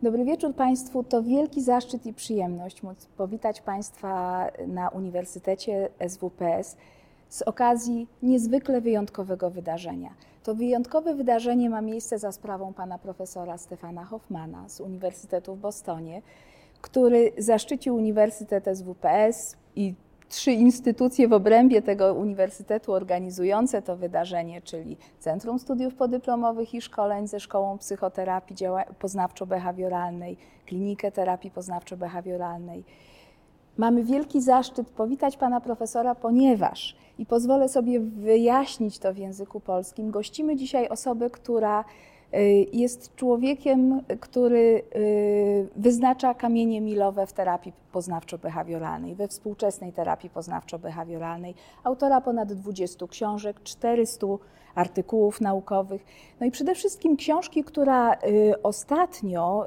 Dobry wieczór Państwu. To wielki zaszczyt i przyjemność móc powitać Państwa na Uniwersytecie SWPS z okazji niezwykle wyjątkowego wydarzenia. To wyjątkowe wydarzenie ma miejsce za sprawą pana profesora Stefana Hoffmana z Uniwersytetu w Bostonie, który zaszczycił Uniwersytet SWPS i 3 instytucje w obrębie tego uniwersytetu organizujące to wydarzenie, czyli Centrum Studiów Podyplomowych i Szkoleń ze Szkołą Psychoterapii Poznawczo-Behawioralnej, Klinikę Terapii Poznawczo-Behawioralnej. Mamy wielki zaszczyt powitać pana profesora, ponieważ, i pozwolę sobie wyjaśnić to w języku polskim, gościmy dzisiaj osobę, która jest człowiekiem, który wyznacza kamienie milowe w terapii poznawczo-behawioralnej, we współczesnej terapii poznawczo-behawioralnej, autora ponad 20 książek, 400 artykułów naukowych. No i przede wszystkim książki, która ostatnio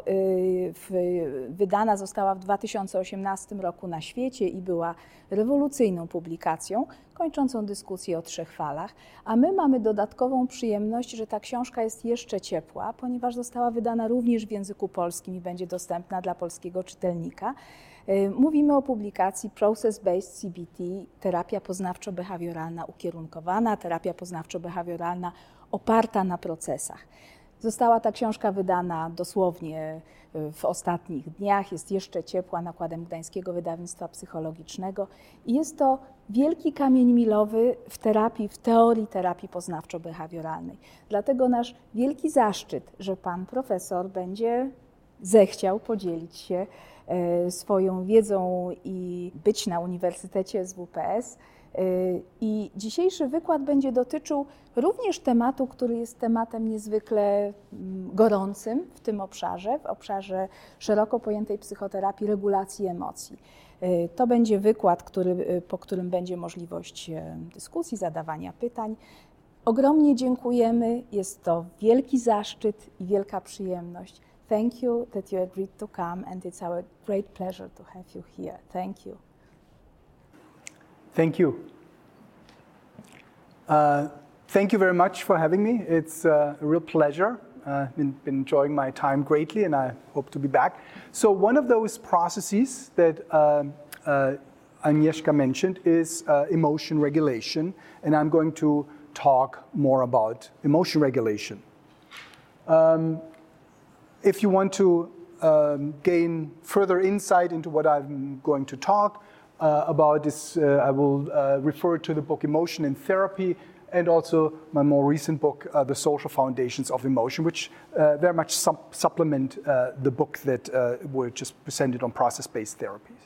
wydana została w 2018 roku na świecie i była rewolucyjną publikacją, kończącą dyskusję o 3 falach, a my mamy dodatkową przyjemność, że ta książka jest jeszcze ciepła, ponieważ została wydana również w języku polskim i będzie dostępna dla polskiego czytelnika. Mówimy o publikacji Process-Based CBT, terapia poznawczo-behawioralna ukierunkowana, terapia poznawczo-behawioralna oparta na procesach. Została ta książka wydana dosłownie w ostatnich dniach, jest jeszcze ciepła, nakładem Gdańskiego Wydawnictwa Psychologicznego i jest to wielki kamień milowy w teorii terapii poznawczo-behawioralnej. Dlatego nasz wielki zaszczyt, że pan profesor będzie zechciał podzielić się swoją wiedzą i być na Uniwersytecie SWPS. I dzisiejszy wykład będzie dotyczył również tematu, który jest tematem niezwykle gorącym w tym obszarze, w obszarze szeroko pojętej psychoterapii regulacji emocji. To będzie wykład, po którym będzie możliwość dyskusji, zadawania pytań. Ogromnie dziękujemy, jest to wielki zaszczyt i wielka przyjemność. Thank you that you agreed to come, and it's our great pleasure to have you here. Thank you. Thank you. Thank you very much for having me. It's a real pleasure. Been enjoying my time greatly, and I hope to be back. So one of those processes that Agnieszka mentioned is emotion regulation, and I'm going to talk more about emotion regulation. If you want to gain further insight into what I'm going to talk about this, I will refer to the book Emotion in Therapy and also my more recent book, The Social Foundations of Emotion, which very much supplement the book that were just presented on process-based therapies.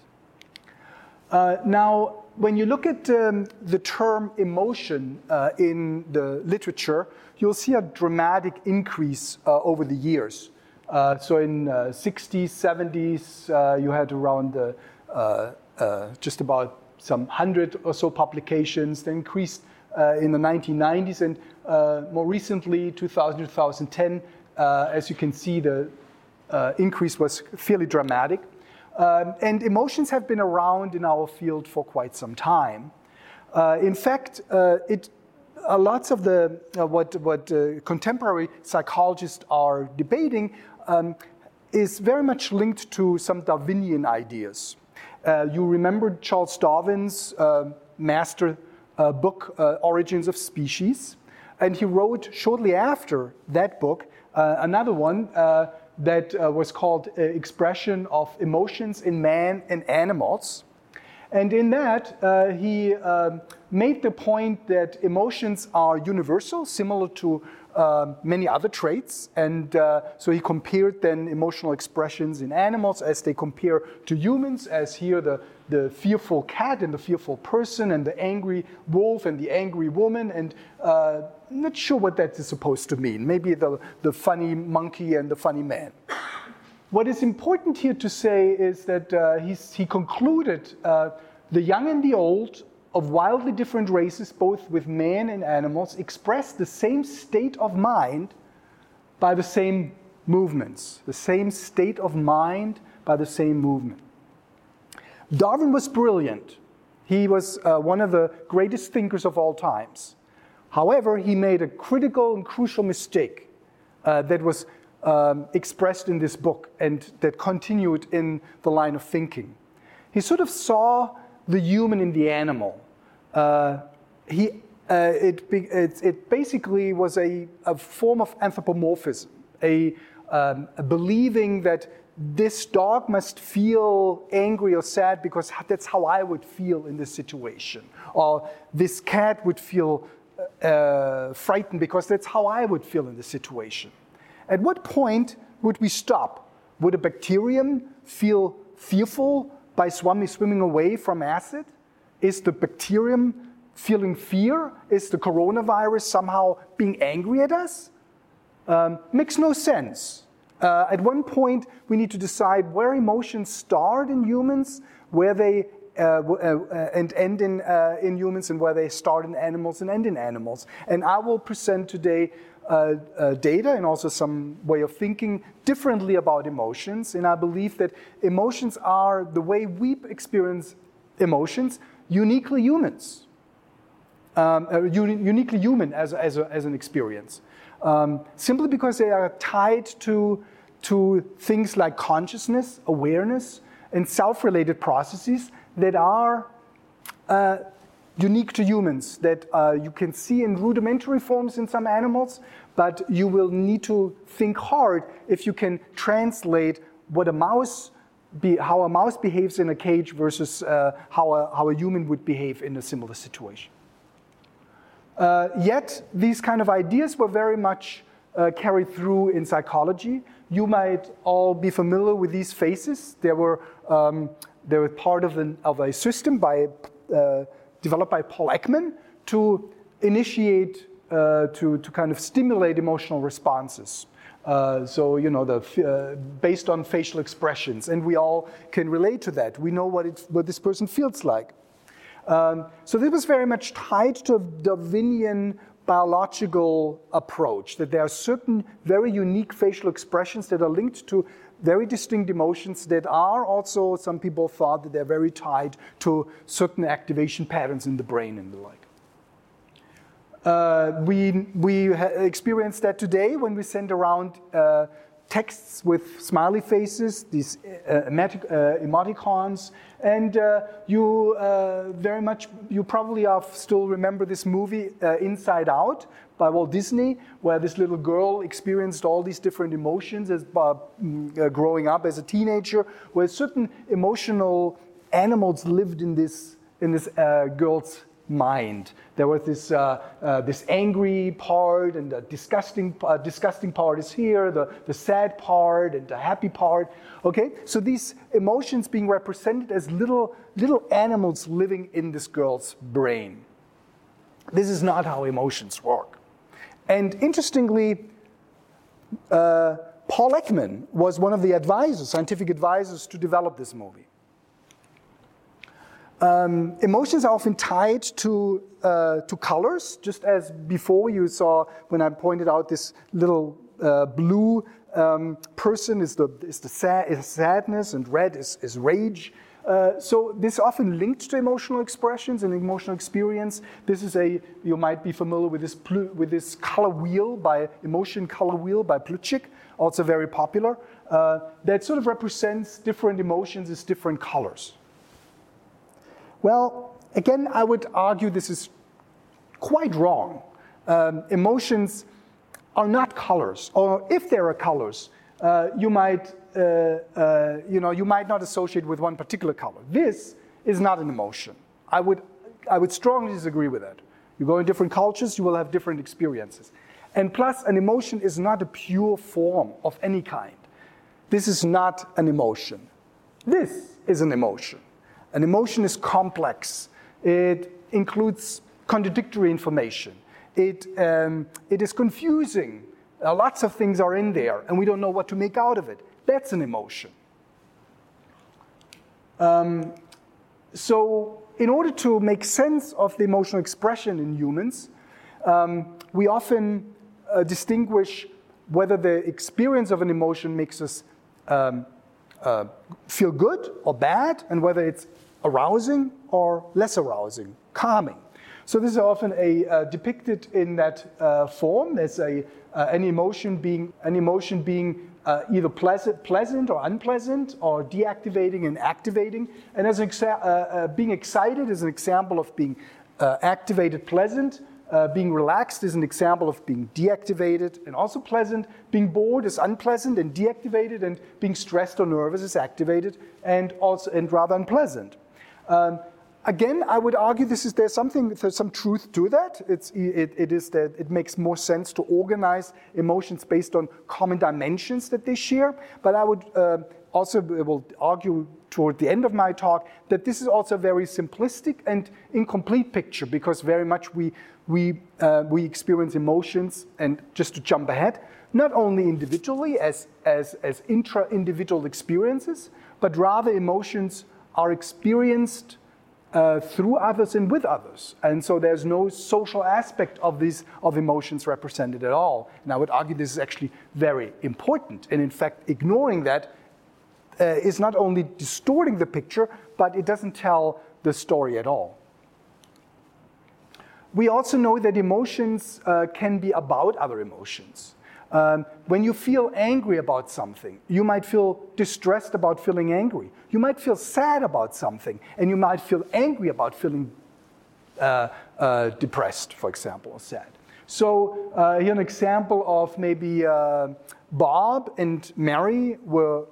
Now, when you look at the term emotion in the literature, you'll see a dramatic increase over the years. So in 60s, 70s, you had around just about some 100 or so publications. They increased in the 1990s, and more recently, 2000, 2010, as you can see, the increase was fairly dramatic. And emotions have been around in our field for quite some time. In fact, lots of the what contemporary psychologists are debating is very much linked to some Darwinian ideas. You remember Charles Darwin's master book, Origins of Species, and he wrote shortly after that book another one that was called Expression of Emotions in Man and Animals. And in that, he made the point that emotions are universal, similar to many other traits, and so he compared then emotional expressions in animals as they compare to humans, as here the fearful cat and the fearful person, and the angry wolf and the angry woman, and I'm not sure what that is supposed to mean. Maybe the funny monkey and the funny man. What is important here to say is that he concluded the young and the old of wildly different races, both with man and animals, express the same state of mind by the same movements, the same state of mind by the same movement. Darwin was brilliant. He was one of the greatest thinkers of all times. However, he made a critical and crucial mistake that was expressed in this book and that continued in the line of thinking. He sort of saw the human in the animal. It basically was a form of anthropomorphism, a believing that this dog must feel angry or sad because that's how I would feel in this situation. Or this cat would feel frightened because that's how I would feel in this situation. At what point would we stop? Would a bacterium feel fearful by swimming away from acid? Is the bacterium feeling fear? Is the coronavirus somehow being angry at us? Makes no sense. At one point, we need to decide where emotions start in humans, where they and end in humans, and where they start in animals and end in animals. And I will present today data and also some way of thinking differently about emotions. And I believe that emotions are the way we experience emotions, uniquely humans, uniquely human as an experience. Simply because they are tied to things like consciousness, awareness, and self-related processes that are unique to humans, that you can see in rudimentary forms in some animals, but you will need to think hard if you can translate what how a mouse behaves in a cage versus how a human would behave in a similar situation. Yet, these kind of ideas were very much carried through in psychology. You might all be familiar with these faces. They were part of a system developed by Paul Ekman to initiate, to kind of stimulate emotional responses. Based on facial expressions, and we all can relate to that. We know what this person feels like. So this was very much tied to a Darwinian biological approach, that there are certain very unique facial expressions that are linked to very distinct emotions that are also, some people thought that they're very tied to certain activation patterns in the brain and the like. We experience that today when we send around texts with smiley faces, these emoticons, and you probably still remember this movie Inside Out by Walt Disney, where this little girl experienced all these different emotions as growing up as a teenager, where certain emotional animals lived in this girl's mind. There was this angry part, and the disgusting part is here, the sad part and the happy part. Okay, so these emotions being represented as little animals living in this girl's brain. This is not how emotions work. And interestingly, Paul Ekman was one of the scientific advisors to develop this movie. Emotions are often tied to colors, just as before you saw when I pointed out this little blue person is sadness, and red is rage. So this is often linked to emotional expressions and emotional experience. You might be familiar with this color wheel emotion color wheel by Plutchik, also very popular. That sort of represents different emotions as different colors. Well, again, I would argue this is quite wrong. Emotions are not colors, or if there are colors, you might not associate with one particular color. This is not an emotion. I would strongly disagree with that. You go in different cultures, you will have different experiences. And plus, an emotion is not a pure form of any kind. This is not an emotion. This is an emotion. An emotion is complex. It includes contradictory information. It is confusing. Lots of things are in there, and we don't know what to make out of it. That's an emotion. So in order to make sense of the emotional expression in humans, we often distinguish whether the experience of an emotion makes us feel good or bad, and whether it's arousing or less arousing, calming. So this is often depicted in that form as an emotion being either pleasant or unpleasant, or deactivating and activating. And as being excited is an example of being activated, pleasant. Being relaxed is an example of being deactivated and also pleasant. Being bored is unpleasant and deactivated, and being stressed or nervous is activated and rather unpleasant. Again, I would argue there's some truth to that. It is that it makes more sense to organize emotions based on common dimensions that they share. But I would will argue toward the end of my talk that this is also a very simplistic and incomplete picture, because very much we experience emotions, and just to jump ahead, not only individually as intra-individual experiences, but rather emotions are experienced through others and with others. And so there's no social aspect of emotions represented at all. And I would argue this is actually very important. And in fact, ignoring that is not only distorting the picture, but it doesn't tell the story at all. We also know that emotions can be about other emotions. When you feel angry about something, you might feel distressed about feeling angry. You might feel sad about something, and you might feel angry about feeling depressed, for example, or sad. So here an example of maybe Bob and Mary were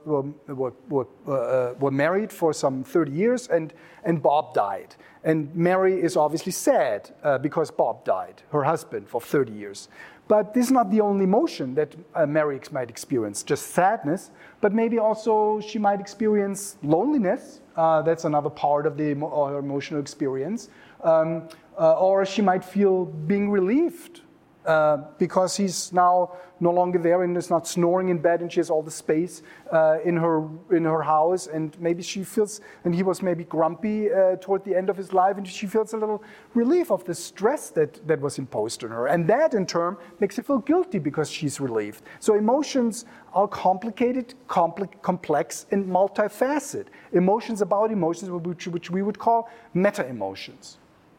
married for some 30 years, and Bob died. And Mary is obviously sad because Bob died, her husband, for 30 years. But this is not the only emotion that Mary might experience, just sadness, but maybe also she might experience loneliness. That's another part of her emotional experience. Or she might feel being relieved because he's now no longer there and is not snoring in bed, and she has all the space in her house, and maybe she feels, and he was maybe grumpy toward the end of his life, and she feels a little relief of the stress that was imposed on her, and that in turn makes her feel guilty because she's relieved. So emotions are complicated, complex, and multifaceted. Emotions about emotions, which we would call meta-emotions.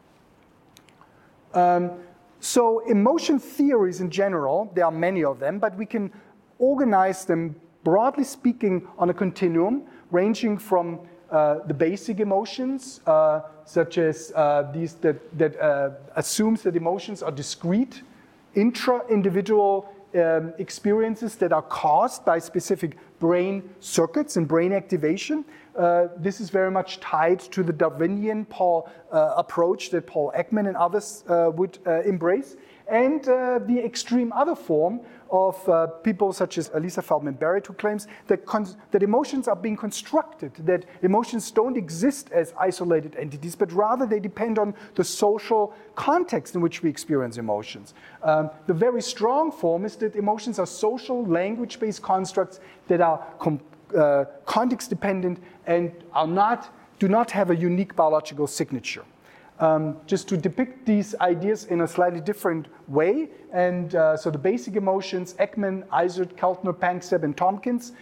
So emotion theories in general, there are many of them, but we can organize them, broadly speaking, on a continuum, ranging from the basic emotions, such as these that assumes that emotions are discrete, intra-individual experiences that are caused by specific brain circuits and brain activation. This is very much tied to the Darwinian approach that Paul Ekman and others would embrace, and the extreme other form of people such as Elisa Feldman-Barrett, who claims that emotions are being constructed, that emotions don't exist as isolated entities, but rather they depend on the social context in which we experience emotions. The very strong form is that emotions are social, language-based constructs that are context-dependent and do not have a unique biological signature. Just to depict these ideas in a slightly different way, and so the basic emotions, Ekman, Izard, Keltner, Panksepp, and Tompkins,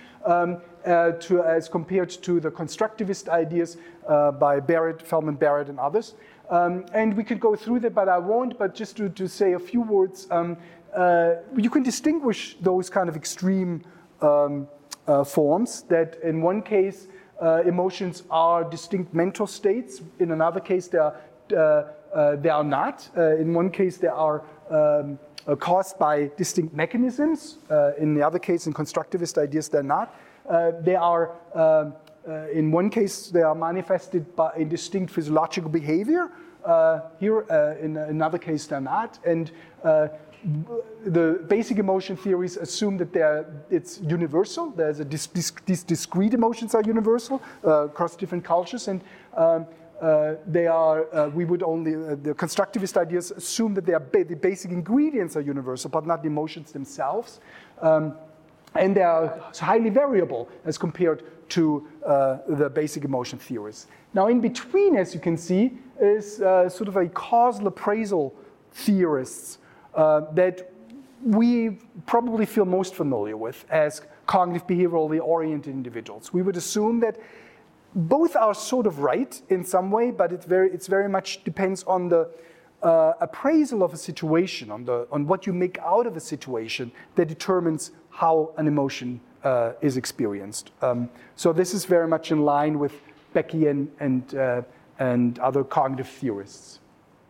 as compared to the constructivist ideas by Barrett, Feldman-Barrett, and others. And we could go through that, but I won't, but just to say a few words, you can distinguish those kind of extreme forms, that in one case, emotions are distinct mental states. In another case, they are not. In one case, they are caused by distinct mechanisms. In the other case, in constructivist ideas, they're not. They are, in one case, they are manifested by a distinct physiological behavior. Here, in another case, they're not. And the basic emotion theories assume that it's universal. These discrete emotions are universal across different cultures, and they are. The constructivist ideas assume that the basic ingredients are universal, but not the emotions themselves, and they are highly variable as compared to the basic emotion theories. Now, in between, as you can see, is sort of a causal appraisal theorists that we probably feel most familiar with as cognitive behaviorally oriented individuals. We would assume that both are sort of right in some way, but it's very much depends on the appraisal of a situation, on what you make out of a situation that determines how an emotion is experienced. So this is very much in line with Becky and other cognitive theorists.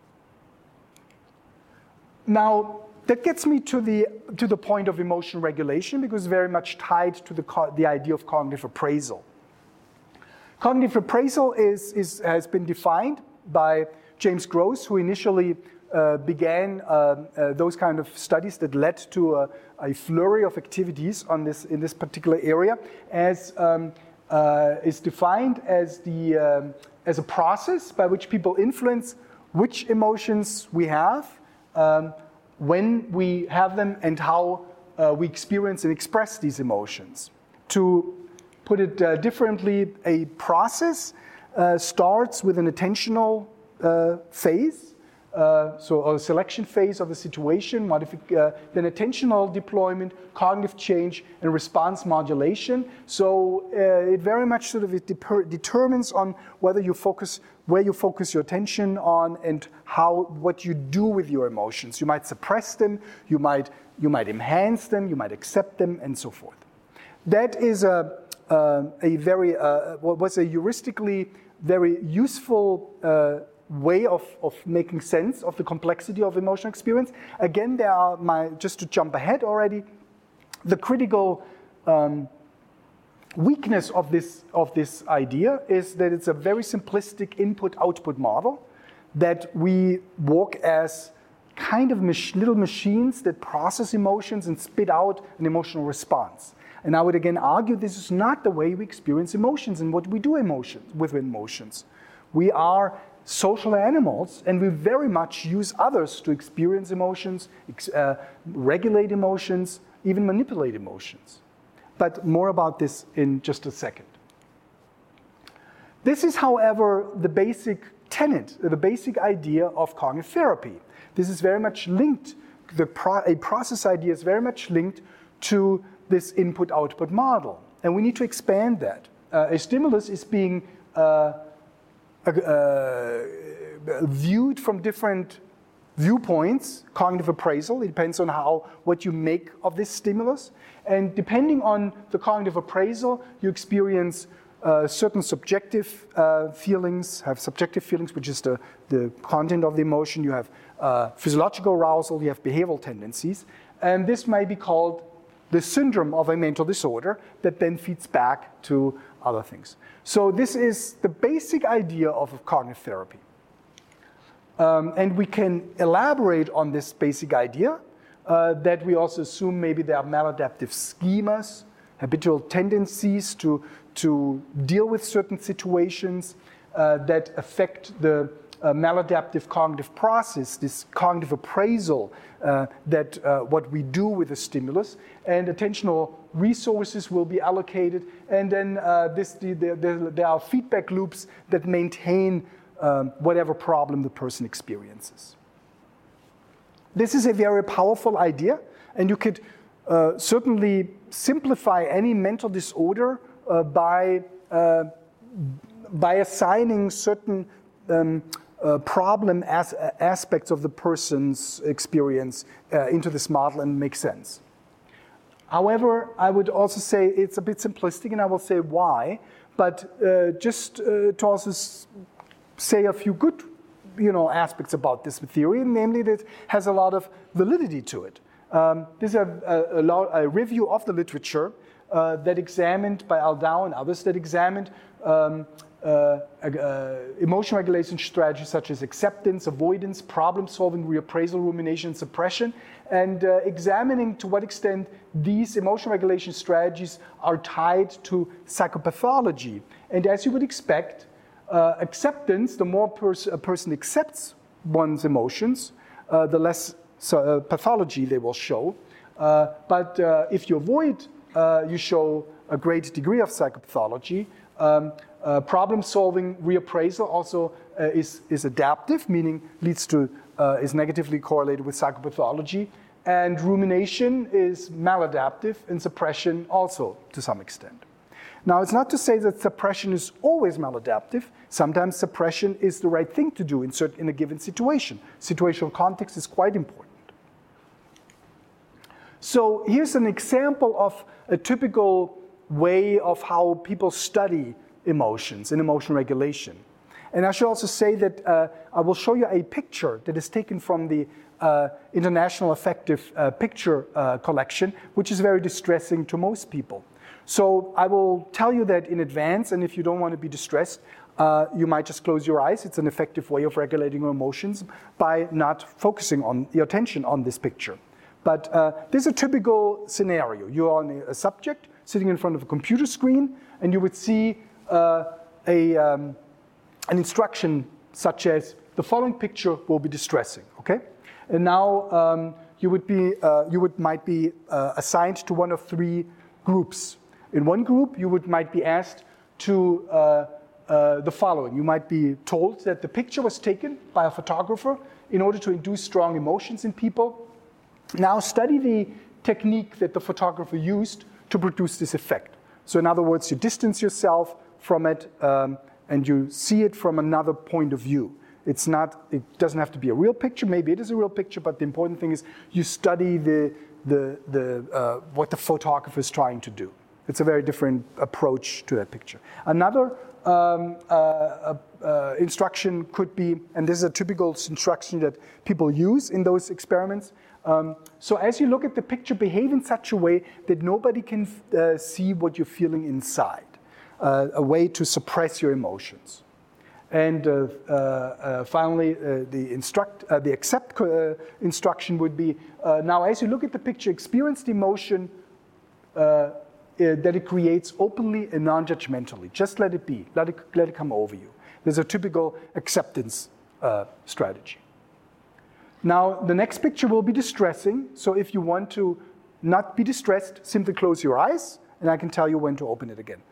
Now, that gets me to the point of emotion regulation, because it's very much tied to the idea of cognitive appraisal. Cognitive appraisal has been defined by James Gross, who initially began those kind of studies that led to a flurry of activities in this particular area, as is defined as a process by which people influence which emotions we have, when we have them, and how we experience and express these emotions. To put it differently, a process starts with an attentional phase, so a selection phase of a situation, then attentional deployment, cognitive change, and response modulation. So it very much sort of determines on where you focus your attention on, and what you do with your emotions. You might suppress them, you might enhance them, you might accept them, and so forth. That is was a heuristically very useful way of making sense of the complexity of emotional experience. Again, just to jump ahead already, the critical weakness of this idea is that it's a very simplistic input-output model, that we walk as kind of little machines that process emotions and spit out an emotional response. And I would again argue this is not the way we experience emotions and what we do with emotions. We are social animals, and we very much use others to experience emotions, regulate emotions, even manipulate emotions. But more about this in just a second. This is, however, the basic tenet, the basic idea of cognitive therapy. This is very much linked, a process idea is very much linked to this input-output model. And we need to expand that. A stimulus is being viewed from different viewpoints, cognitive appraisal. It depends on what you make of this stimulus. And depending on the cognitive appraisal, you experience certain subjective feelings, which is the content of the emotion. You have physiological arousal, you have behavioral tendencies. And this may be called the syndrome of a mental disorder that then feeds back to other things. So this is the basic idea of cognitive therapy. And we can elaborate on this basic idea that we also assume maybe there are maladaptive schemas, habitual tendencies to deal with certain situations that affect the maladaptive cognitive process, this cognitive appraisal, what we do with the stimulus, and attentional resources will be allocated, and then there are feedback loops that maintain whatever problem the person experiences. This is a very powerful idea, and you could certainly simplify any mental disorder by assigning certain problem aspects of the person's experience into this model and make sense. However, I would also say it's a bit simplistic, and I will say why, but just to also say a few good aspects about this theory, namely that it has a lot of validity to it. This is a review of the literature that examined, by Aldao and others, that examined emotion regulation strategies such as acceptance, avoidance, problem-solving, reappraisal, rumination, suppression, and examining to what extent these emotion regulation strategies are tied to psychopathology. And as you would expect, acceptance, the more a person accepts one's emotions, the less pathology they will show. But if you avoid, you show a great degree of psychopathology. Problem-solving reappraisal also is adaptive, meaning is negatively correlated with psychopathology. And rumination is maladaptive, and suppression also to some extent. Now, it's not to say that suppression is always maladaptive. Sometimes suppression is the right thing to do in a given situation. Situational context is quite important. So here's an example of a typical way of how people study emotions and emotion regulation. And I should also say that I will show you a picture that is taken from the International Affective Picture Collection, which is very distressing to most people. So I will tell you that in advance, and if you don't want to be distressed, you might just close your eyes. It's an effective way of regulating your emotions by not focusing on your attention on this picture. But this is a typical scenario. You're on a subject sitting in front of a computer screen, and you would see an instruction such as the following picture will be distressing. Okay, and now you might be assigned to one of three groups. In one group, you might be asked to the following. You might be told that the picture was taken by a photographer in order to induce strong emotions in people. Now study the technique that the photographer used to produce this effect. So in other words, you distance yourself from it and you see it from another point of view. It doesn't have to be a real picture. Maybe it is a real picture, but the important thing is you study what the photographer is trying to do. It's a very different approach to that picture. Another instruction could be, and this is a typical instruction that people use in those experiments. So as you look at the picture, behave in such a way that nobody can see what you're feeling inside, a way to suppress your emotions. And finally, the accept instruction would be, now as you look at the picture, experience the emotion that it creates openly and non-judgmentally. Just let it be. Let it come over you. There's a typical acceptance strategy. Now, the next picture will be distressing. So if you want to not be distressed, simply close your eyes, and I can tell you when to open it again.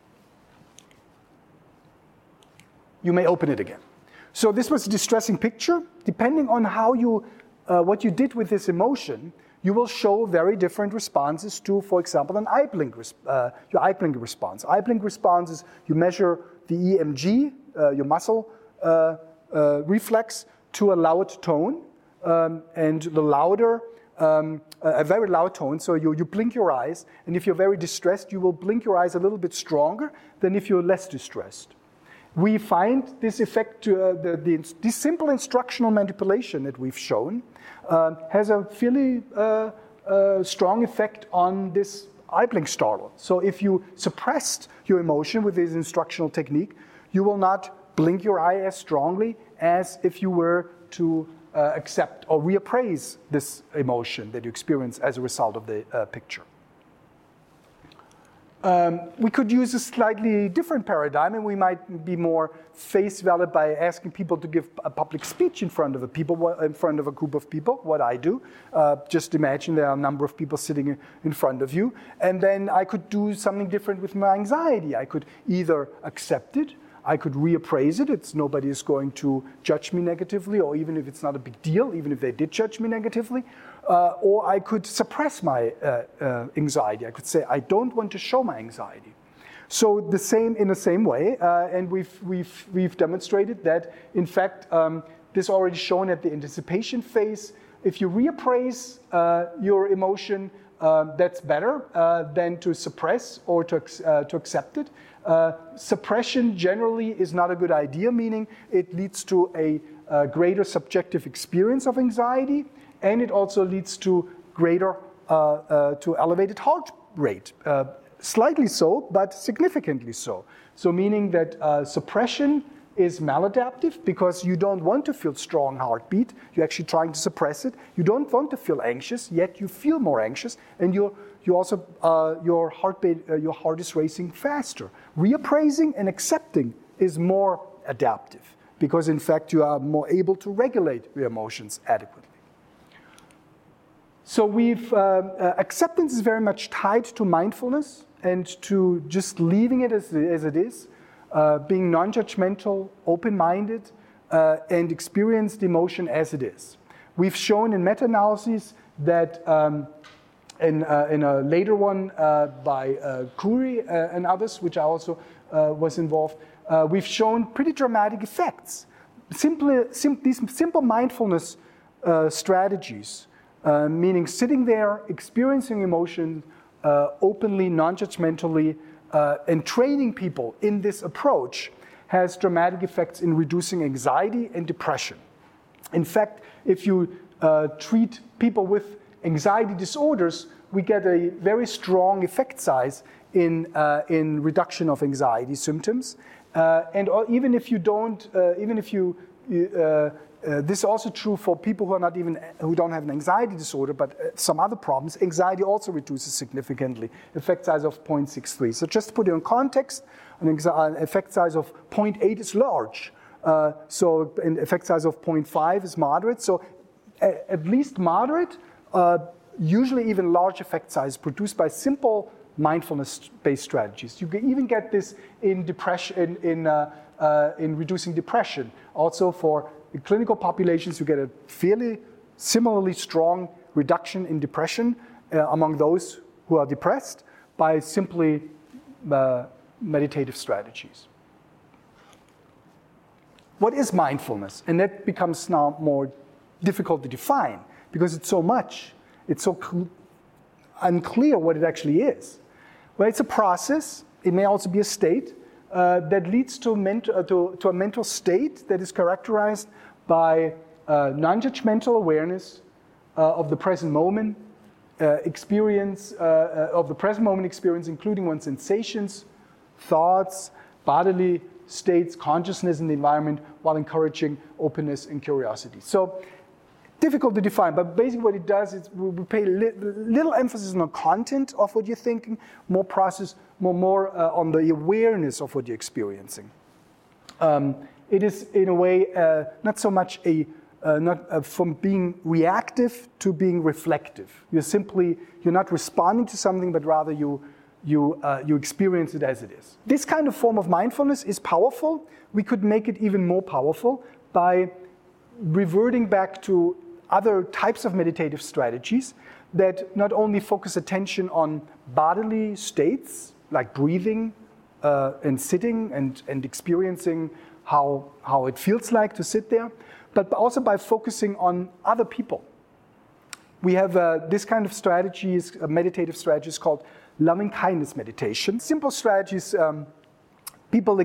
You may open it again. So this was a distressing picture. Depending on how what you did with this emotion, you will show very different responses to, for example, your eye blink response. Eye blink response is you measure the EMG, your muscle reflex, to a loud tone. And the louder, a very loud tone, so you blink your eyes, and if you're very distressed, you will blink your eyes a little bit stronger than if you're less distressed. We find this effect, this simple instructional manipulation that we've shown has a fairly strong effect on this eye blink startle. So if you suppressed your emotion with this instructional technique, you will not blink your eye as strongly as if you were to accept or reappraise this emotion that you experience as a result of the picture. We could use a slightly different paradigm, and we might be more face valid by asking people to give a public speech in front of a group of people, what I do. Just imagine there are a number of people sitting in front of you, and then I could do something different with my anxiety. I could either accept it, I could reappraise it. Nobody is going to judge me negatively, or even if it's not a big deal, even if they did judge me negatively. Or I could suppress my anxiety. I could say, I don't want to show my anxiety. So in the same way, and we've demonstrated that, in fact, this already shown at the anticipation phase. If you reappraise your emotion, that's better than to suppress or to accept it. Suppression generally is not a good idea, meaning it leads to a greater subjective experience of anxiety, and it also leads to to elevated heart rate. Slightly so, but significantly so. So meaning that suppression is maladaptive because you don't want to feel strong heartbeat. You're actually trying to suppress it. You don't want to feel anxious, yet you feel more anxious, and your heart is racing faster. Reappraising and accepting is more adaptive because, in fact, you are more able to regulate your emotions adequately. So acceptance is very much tied to mindfulness and to just leaving it as it is, being non-judgmental, open-minded, and experience the emotion as it is. We've shown in meta-analyses that in a later one by Khoury and others, which I also was involved, we've shown pretty dramatic effects. These simple mindfulness strategies, meaning sitting there, experiencing emotion openly, non-judgmentally, and training people in this approach has dramatic effects in reducing anxiety and depression. In fact, if you treat people with anxiety disorders, we get a very strong effect size in reduction of anxiety symptoms. And even if you don't, this is also true for people who don't have an anxiety disorder, but some other problems. Anxiety also reduces significantly. Effect size of 0.63. So just to put it in context, an effect size of 0.8 is large. So an effect size of 0.5 is moderate. So at least moderate, usually even large effect size produced by simple mindfulness-based strategies. You can even get this in depression, in reducing depression. Also for clinical populations, you get a fairly similarly strong reduction in depression among those who are depressed by simply meditative strategies. What is mindfulness? And that becomes now more difficult to define because it's so much. It's so unclear what it actually is. Well, it's a process. It may also be a state that leads to a mental state that is characterized by non-judgmental awareness of the present moment, experience of the present moment experience, including one's sensations, thoughts, bodily states, consciousness in the environment, while encouraging openness and curiosity. So difficult to define, but basically what it does is we pay little emphasis on the content of what you're thinking, more on the awareness of what you're experiencing. It is, in a way, not so much from being reactive to being reflective. You're not responding to something, but rather you experience it as it is. This kind of form of mindfulness is powerful. We could make it even more powerful by reverting back to other types of meditative strategies that not only focus attention on bodily states, like breathing and sitting and experiencing how it feels like to sit there, but also by focusing on other people. We have this kind of strategies, meditative strategies called loving kindness meditation. Simple strategies, people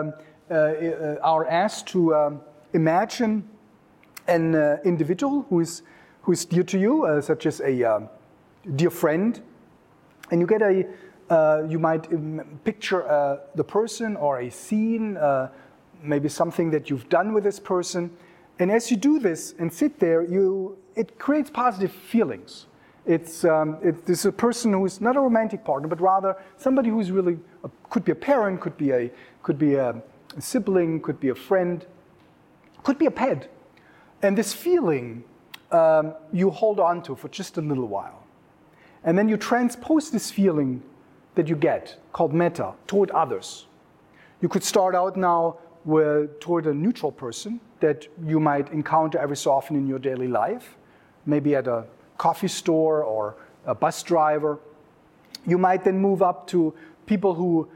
are asked to imagine an individual who is dear to you, such as a dear friend, and you might picture the person or a scene, maybe something that you've done with this person, and as you do this and sit there, it creates positive feelings. It's a person who is not a romantic partner, but rather somebody who's really could be a parent, could be a sibling, could be a friend, could be a pet. And this feeling you hold on to for just a little while. And then you transpose this feeling that you get, called metta, toward others. You could start out now toward a neutral person that you might encounter every so often in your daily life, maybe at a coffee store or a bus driver. You might then move up to people who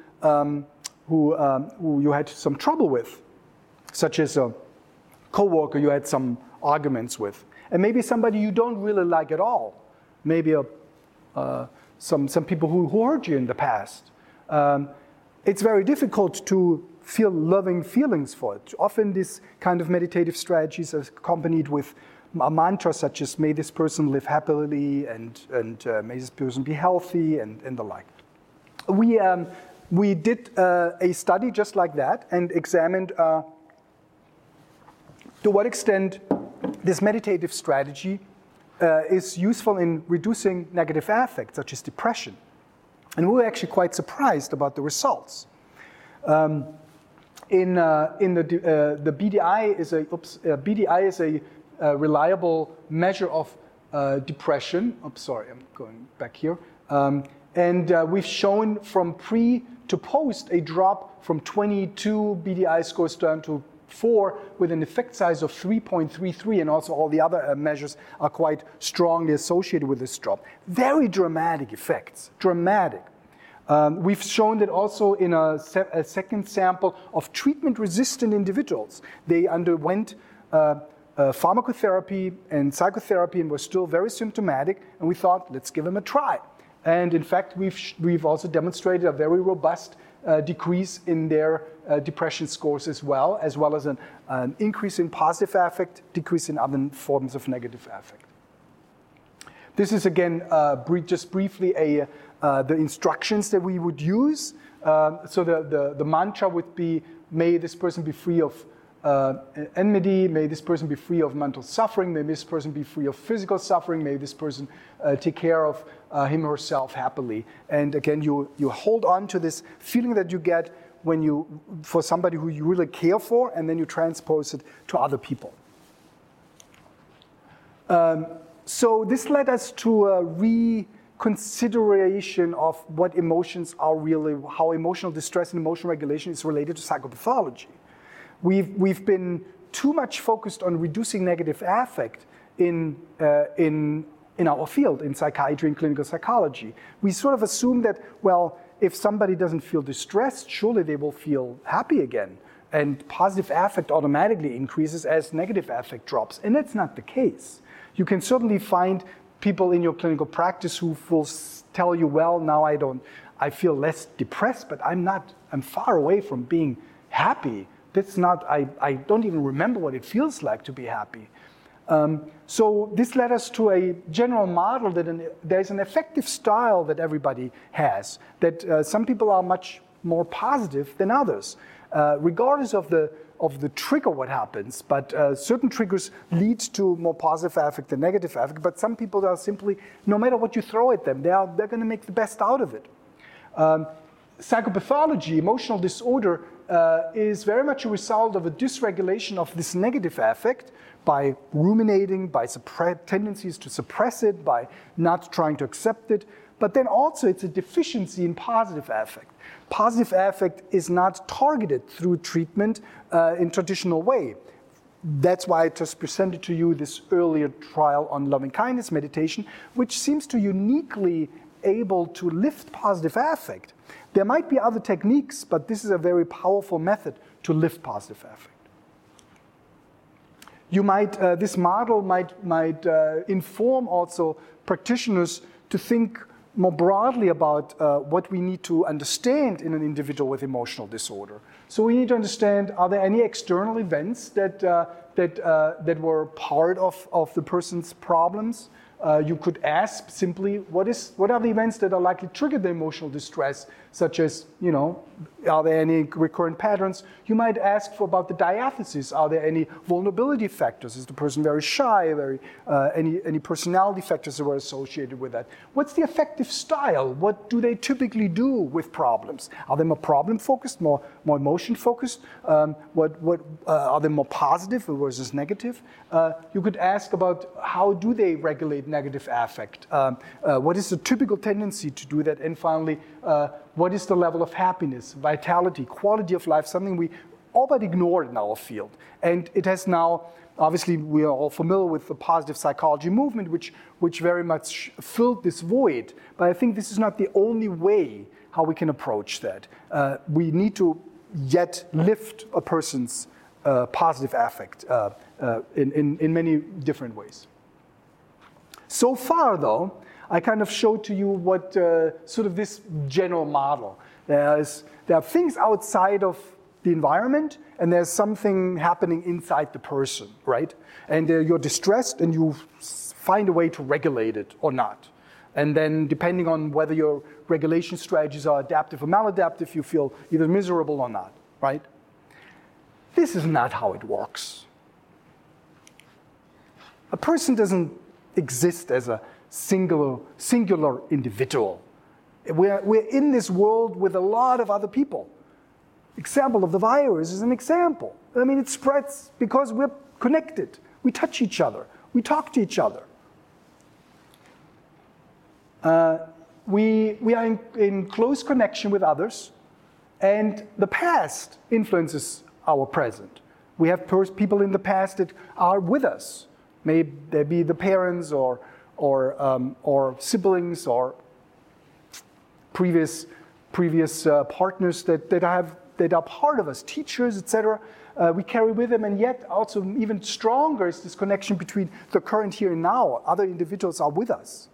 you had some trouble with, such as a coworker you had some arguments with, and maybe somebody you don't really like at all. Maybe some people who hurt you in the past. It's very difficult to feel loving feelings for it. Often this kind of meditative strategies are accompanied with a mantra such as "May this person live happily" and "May this person be healthy" and the like. We did a study just like that and examined to what extent this meditative strategy is useful in reducing negative affect, such as depression. And we were actually quite surprised about the results. The BDI is a reliable measure of depression. I'm sorry, I'm going back here. And we've shown from pre to post a drop from 22 BDI scores down to 4 with an effect size of 3.33, and also all the other measures are quite strongly associated with this drop. Very dramatic effects, dramatic. We've shown that also in a second sample of treatment-resistant individuals. They underwent pharmacotherapy and psychotherapy and were still very symptomatic, and we thought, let's give them a try. And in fact, we've also demonstrated a very robust decrease in their depression scores as well as an increase in positive affect, decrease in other forms of negative affect. This is again just briefly the instructions that we would use. So the mantra would be, may this person be free of enmity, may this person be free of mental suffering, may this person be free of physical suffering, may this person take care of him or herself happily. And again, you hold on to this feeling that you get for somebody who you really care for, and then you transpose it to other people. So this led us to a reconsideration of what emotions are really, how emotional distress and emotional regulation is related to psychopathology. We've been too much focused on reducing negative affect in our field, in psychiatry and clinical psychology. We sort of assume that, well, if somebody doesn't feel distressed, surely they will feel happy again. And positive affect automatically increases as negative affect drops. And that's not the case. You can certainly find people in your clinical practice who will tell you, well, now I feel less depressed, but I'm far away from being happy. That's not, I don't even remember what it feels like to be happy. So this led us to a general model that there's an affective style that everybody has, that some people are much more positive than others, regardless of the trigger what happens, but certain triggers lead to more positive affect than negative affect, but some people are simply, no matter what you throw at them, they're going to make the best out of it. Psychopathology, emotional disorder, is very much a result of a dysregulation of this negative affect by ruminating, by tendencies to suppress it, by not trying to accept it, but then also it's a deficiency in positive affect. Positive affect is not targeted through treatment in traditional way. That's why I just presented to you this earlier trial on loving kindness meditation, which seems to uniquely able to lift positive affect. There might be other techniques, but this is a very powerful method to lift positive affect. This model might inform also practitioners to think more broadly about what we need to understand in an individual with emotional disorder. So we need to understand, are there any external events that were part of the person's problems? You could ask simply, what are the events that are likely to trigger the emotional distress, such as, are there any recurrent patterns? You might ask about the diathesis. Are there any vulnerability factors? Is the person very shy? Any personality factors that were associated with that? What's the affective style? What do they typically do with problems? Are they more problem-focused, more emotion-focused? Are they more positive versus negative? You could ask about how do they regulate negative affect? What is the typical tendency to do that? And finally, what is the level of happiness, vitality, quality of life, something we all but ignored in our field. And it has now, obviously we are all familiar with the positive psychology movement, which very much filled this void. But I think this is not the only way how we can approach that. We need to yet lift a person's positive affect in many different ways. So far, though, I kind of showed to you what sort of this general model. There are things outside of the environment, and there's something happening inside the person, right? And you're distressed, and you find a way to regulate it or not. And then, depending on whether your regulation strategies are adaptive or maladaptive, you feel either miserable or not, right? This is not how it works. A person doesn't exist as a singular individual. We're in this world with a lot of other people. Example of the virus is an example. I mean, it spreads because we're connected. We touch each other. We talk to each other. We are in close connection with others, and the past influences our present. We have people in the past that are with us. May they be the parents or siblings or previous partners that are part of us, teachers, etc. We carry with them, and yet also even stronger is this connection between the current here and now. Other individuals are with us.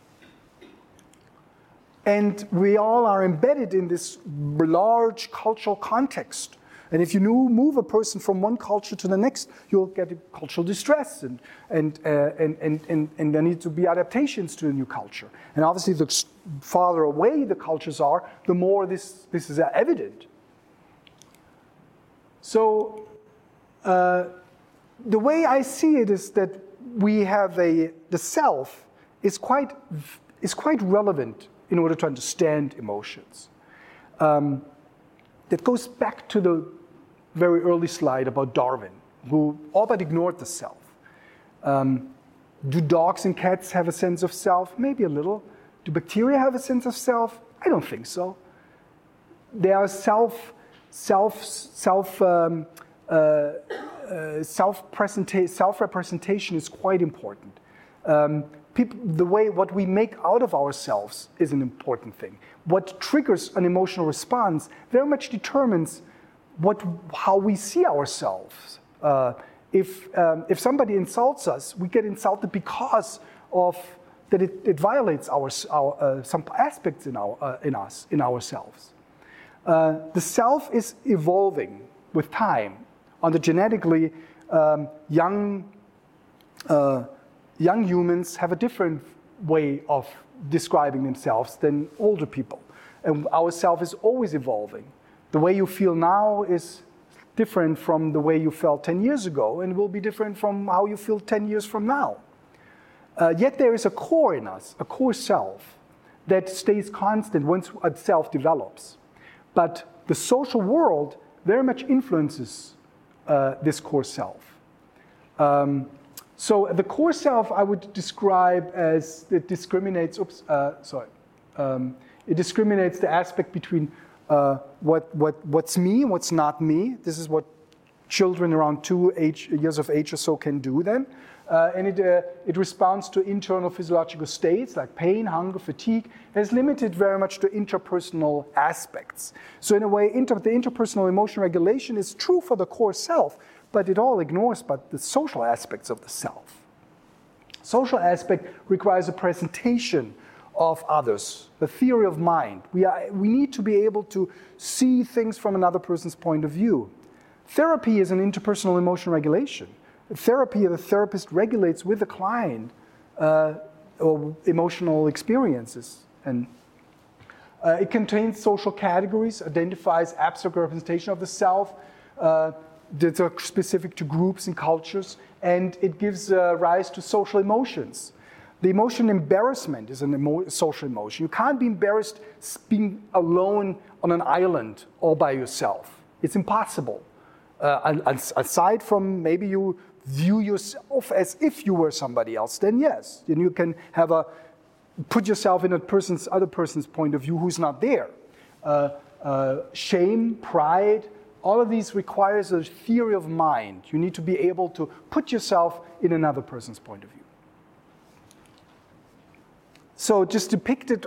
And we all are embedded in this large cultural context. And if you move a person from one culture to the next, you'll get cultural distress, and there need to be adaptations to a new culture. And obviously, the farther away the cultures are, the more this is evident. So, the way I see it is that we have the self is quite relevant in order to understand emotions. That goes back to the very early slide about Darwin, who all but ignored the self. Do dogs and cats have a sense of self? Maybe a little. Do bacteria have a sense of self? I don't think so. They are self-representation is quite important. What we make out of ourselves is an important thing. What triggers an emotional response very much determines how we see ourselves. If somebody insults us, we get insulted because of that it violates some aspects in ourselves. The self is evolving with time. On the genetically, young humans have a different way of describing themselves than older people. And our self is always evolving. The way you feel now is different from the way you felt 10 years ago, and will be different from how you feel 10 years from now. Yet there is a core in us, a core self, that stays constant once a self develops. But the social world very much influences this core self. So the core self I would describe as it discriminates. It discriminates the aspect between what's me and what's not me. This is what children around 2 years of age or so can do then. And it responds to internal physiological states like pain, hunger, fatigue. It is limited very much to interpersonal aspects. So in a way, the interpersonal emotion regulation is true for the core self, but it all ignores the social aspects of the self. Social aspect requires a presentation of others, the theory of mind. We need to be able to see things from another person's point of view. Therapy is an interpersonal emotion regulation. Therapy, the therapist regulates with the client or emotional experiences. And it contains social categories, identifies abstract representation of the self that are specific to groups and cultures, and it gives rise to social emotions. The emotion embarrassment is a social emotion. You can't be embarrassed being alone on an island all by yourself. It's impossible. Aside from maybe you view yourself as if you were somebody else, then yes. Then you can put yourself in other person's point of view who's not there. Shame, pride, all of these requires a theory of mind. You need to be able to put yourself in another person's point of view. So just depicted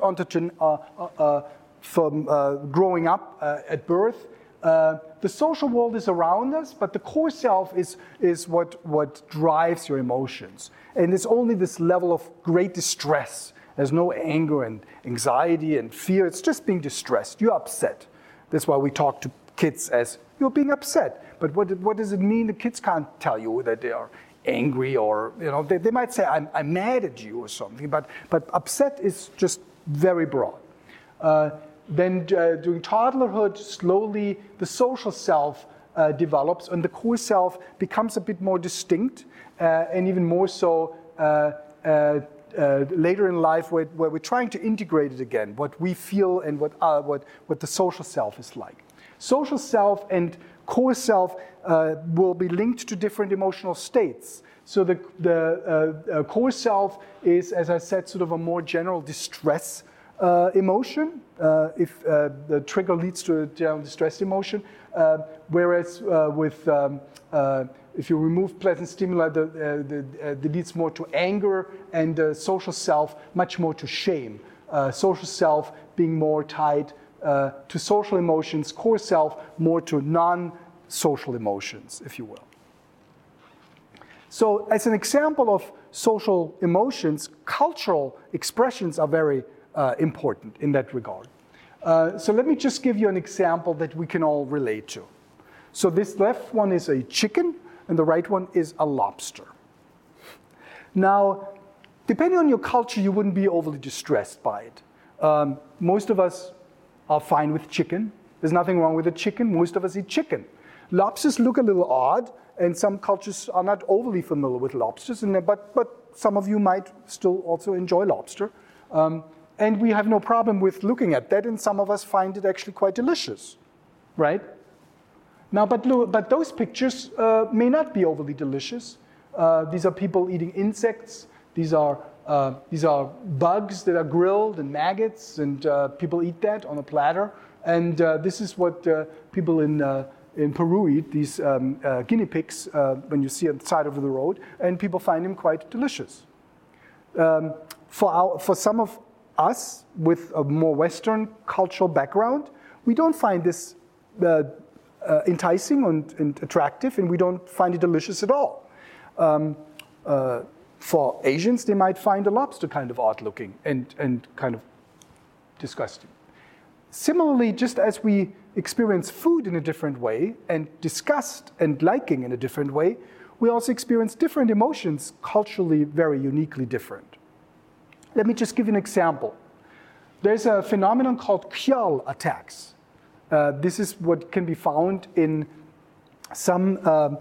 from growing up at birth, the social world is around us, but the core self is what drives your emotions. And it's only this level of great distress. There's no anger and anxiety and fear. It's just being distressed. You're upset. That's why we talk to kids as, you're being upset. But what does it mean? The kids can't tell you that they are angry, or they might say, I'm mad at you or something, but upset is just very broad. Then during toddlerhood, slowly the social self develops, and the core self becomes a bit more distinct, and even more so later in life, where we're trying to integrate it again, what we feel and what the social self is like. Social self and core self will be linked to different emotional states. So the core self is, as I said, sort of a more general distress emotion if the trigger leads to a general distressed emotion, whereas if you remove pleasant stimuli, it leads more to anger, and the social self much more to shame. Social self being more tied to social emotions, core self more to non-social emotions, if you will. So as an example of social emotions, cultural expressions are very important in that regard. So let me just give you an example that we can all relate to. So this left one is a chicken, and the right one is a lobster. Now, depending on your culture, you wouldn't be overly distressed by it. Most of us are fine with chicken. There's nothing wrong with a chicken. Most of us eat chicken. Lobsters look a little odd, and some cultures are not overly familiar with lobsters, but some of you might still also enjoy lobster. And we have no problem with looking at that, and some of us find it actually quite delicious, right? Now, but those pictures may not be overly delicious. These are people eating insects. These are bugs that are grilled and maggots, and people eat that on a platter. And this is what people in Peru eat, these guinea pigs, when you see on the side of the road, and people find them quite delicious. For some of us with a more Western cultural background, we don't find this enticing and attractive, and we don't find it delicious at all. For Asians, they might find a lobster kind of odd looking and kind of disgusting. Similarly, just as we experience food in a different way and disgust and liking in a different way, we also experience different emotions, culturally very uniquely different. Let me just give you an example. There's a phenomenon called Kyal attacks. This is what can be found in some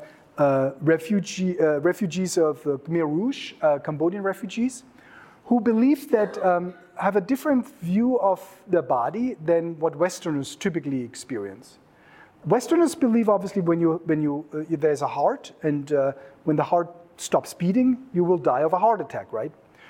refugees of the Khmer Rouge, Cambodian refugees, who believe that have a different view of their body than what Westerners typically experience. Westerners believe, obviously, when there's a heart, and when the heart stops beating, you will die of a heart attack, right?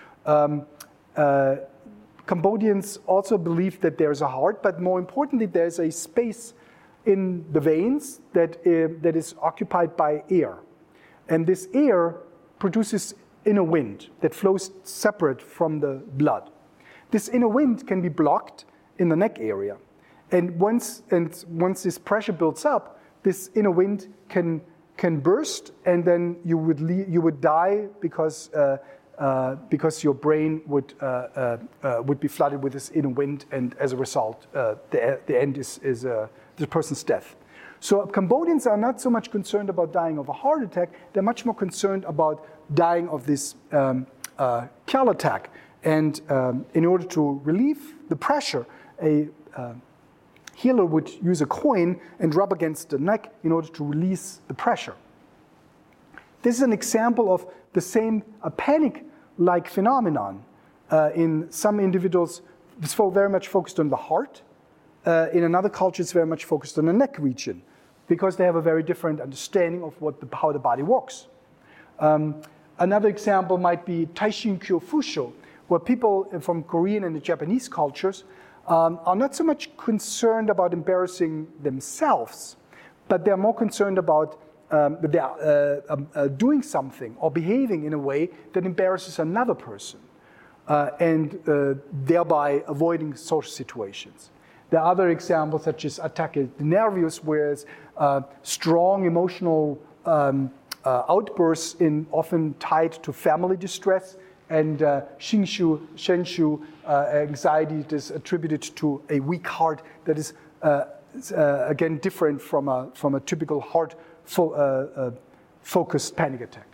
Cambodians also believe that there's a heart, but more importantly, there's a space in the veins that is occupied by air. And this air produces inner wind that flows separate from the blood. This inner wind can be blocked in the neck area. And once this pressure builds up, this inner wind can burst, and then you would die because your brain would be flooded with this inner wind, and as a result, the end is the person's death. So Cambodians are not so much concerned about dying of a heart attack, they're much more concerned about dying of this Kyal attack. And in order to relieve the pressure, a healer would use a coin and rub against the neck in order to release the pressure. This is an example of the same panic-like phenomenon. In some individuals, it's very much focused on the heart. In another culture, it's very much focused on the neck region, because they have a very different understanding of how the body works. Another example might be Taishin Kyofusho, where people from Korean and the Japanese cultures are not so much concerned about embarrassing themselves, but they're more concerned about doing something or behaving in a way that embarrasses another person, and thereby avoiding social situations. There are other examples such as ataque nervios, where strong emotional outbursts often tied to family distress, and shenshu, anxiety that is attributed to a weak heart that is again different from a typical heart focused panic attack.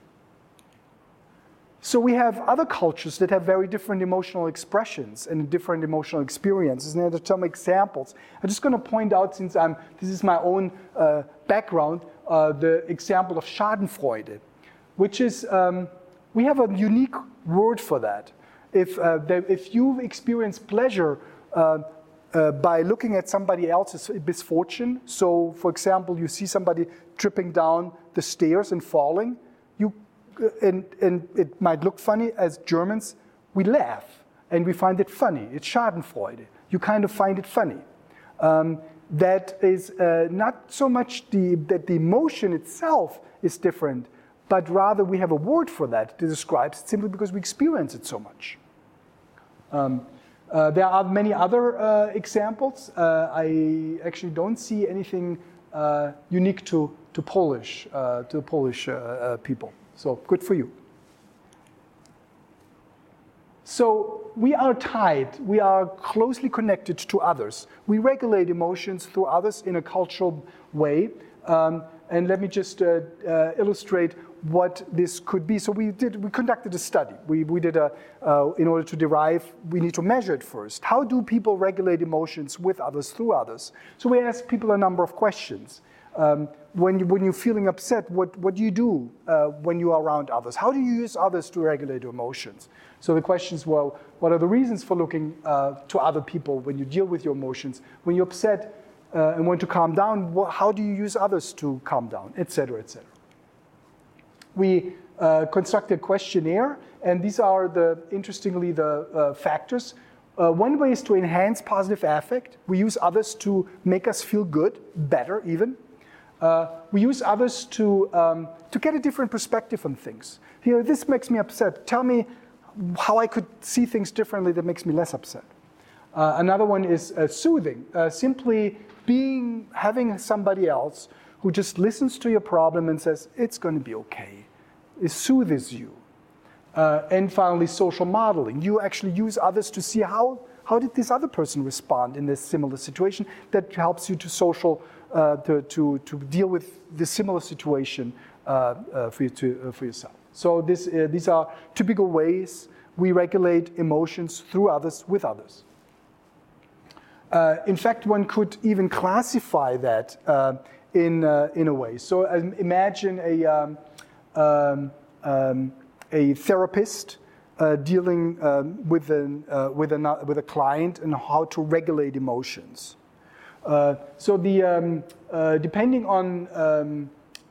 So we have other cultures that have very different emotional expressions and different emotional experiences. And there are some examples. I'm just going to point out, since this is my own background, the example of Schadenfreude, which is, we have a unique word for that. If you experience pleasure by looking at somebody else's misfortune, so for example, you see somebody tripping down the stairs and falling, and it might look funny. As Germans, we laugh and we find it funny. It's Schadenfreude. You kind of find it funny. That is not so much that the emotion itself is different, but rather we have a word for that to describe it simply because we experience it so much. There are many other examples. I actually don't see anything unique to Polish people. So good for you. So we are tied. We are closely connected to others. We regulate emotions through others in a cultural way. And let me just illustrate what this could be. So we conducted a study. We did in order to derive, we need to measure it first. How do people regulate emotions with others, through others? So we asked people a number of questions. When you're feeling upset, what do you do when you are around others? How do you use others to regulate your emotions? So the questions were, what are the reasons for looking to other people when you deal with your emotions? When you're upset and want to calm down, how do you use others to calm down, et cetera, et cetera. We constructed a questionnaire, and these are interestingly, the factors. One way is to enhance positive affect. We use others to make us feel good, better even. We use others to get a different perspective on things. Here, this makes me upset. Tell me how I could see things differently that makes me less upset. Another one is soothing. Simply having somebody else who just listens to your problem and says, it's going to be okay. It soothes you. And finally, social modeling. You actually use others to see how did this other person respond in this similar situation. That helps you to deal with the similar situation for yourself. So these are typical ways we regulate emotions through others, with others. In fact, one could even classify that in a way. So imagine a therapist dealing with a client and how to regulate emotions. So depending on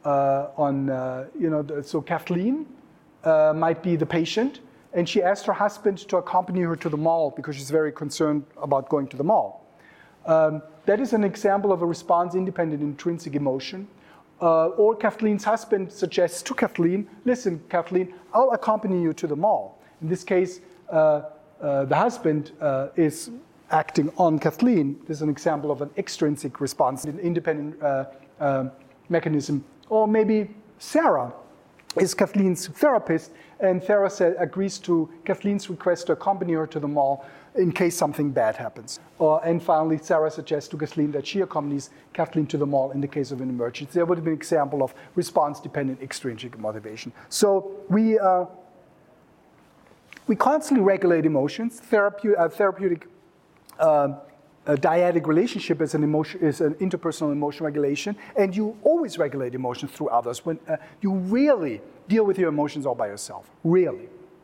so Kathleen might be the patient, and she asked her husband to accompany her to the mall because she's very concerned about going to the mall. That is an example of a response-independent intrinsic emotion. Or Kathleen's husband suggests to Kathleen, listen, Kathleen, I'll accompany you to the mall. In this case, the husband is acting on Kathleen. This is an example of an extrinsic response, an independent mechanism. Or maybe Sarah is Kathleen's therapist, and Sarah agrees to Kathleen's request to accompany her to the mall in case something bad happens. And finally, Sarah suggests to Kathleen that she accompanies Kathleen to the mall in the case of an emergency. That would have been an example of response-dependent extrinsic motivation. So we constantly regulate emotions. Therapeutic dyadic relationship is an interpersonal emotion regulation, and you always regulate emotions through others. When you really deal with your emotions all by yourself, really.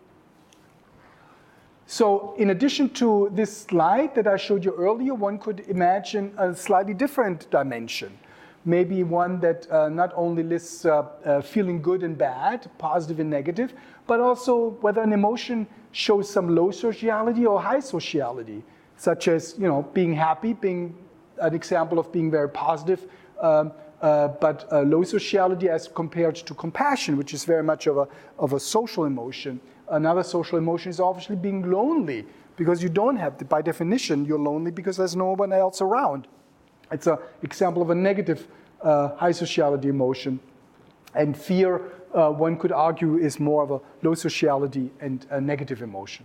So in addition to this slide that I showed you earlier, one could imagine a slightly different dimension. Maybe one that not only lists feeling good and bad, positive and negative, but also whether an emotion shows some low sociality or high sociality, such as being happy, being an example of being very positive, but low sociality as compared to compassion, which is very much of a social emotion. Another social emotion is obviously being lonely, because you don't have, by definition, you're lonely because there's no one else around. It's an example of a negative high sociality emotion. And fear, one could argue, is more of a low sociality and a negative emotion.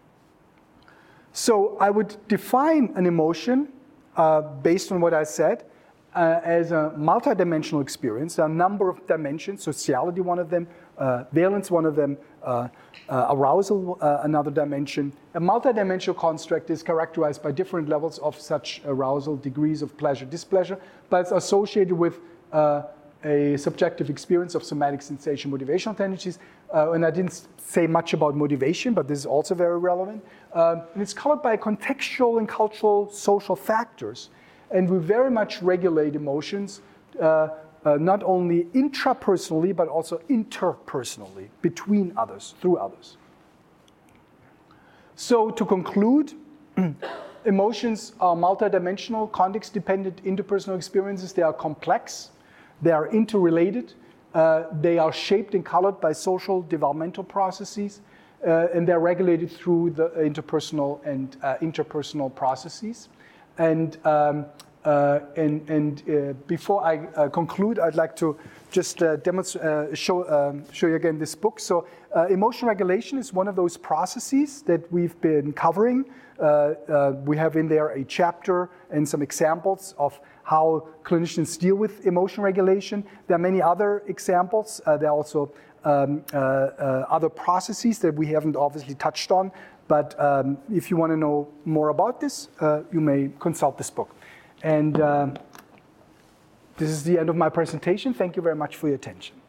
So I would define an emotion based on what I said as a multidimensional experience. There are a number of dimensions, sociality one of them, valence one of them, arousal another dimension. A multidimensional construct is characterized by different levels of such arousal, degrees of pleasure, displeasure, but it's associated with a subjective experience of somatic sensation, motivational tendencies. And I didn't say much about motivation, but this is also very relevant. And it's colored by contextual and cultural social factors. And we very much regulate emotions, not only intrapersonally, but also interpersonally, between others, through others. So to conclude, emotions are multidimensional, context-dependent interpersonal experiences. They are complex. They are interrelated. They are shaped and colored by social developmental processes, and they're regulated through the interpersonal and interpersonal processes. And before I conclude, I'd like to just show you again this book. So emotion regulation is one of those processes that we've been covering. We have in there a chapter and some examples of how clinicians deal with emotion regulation. There are many other examples. There are also other processes that we haven't obviously touched on. But if you want to know more about this, you may consult this book. And this is the end of my presentation. Thank you very much for your attention.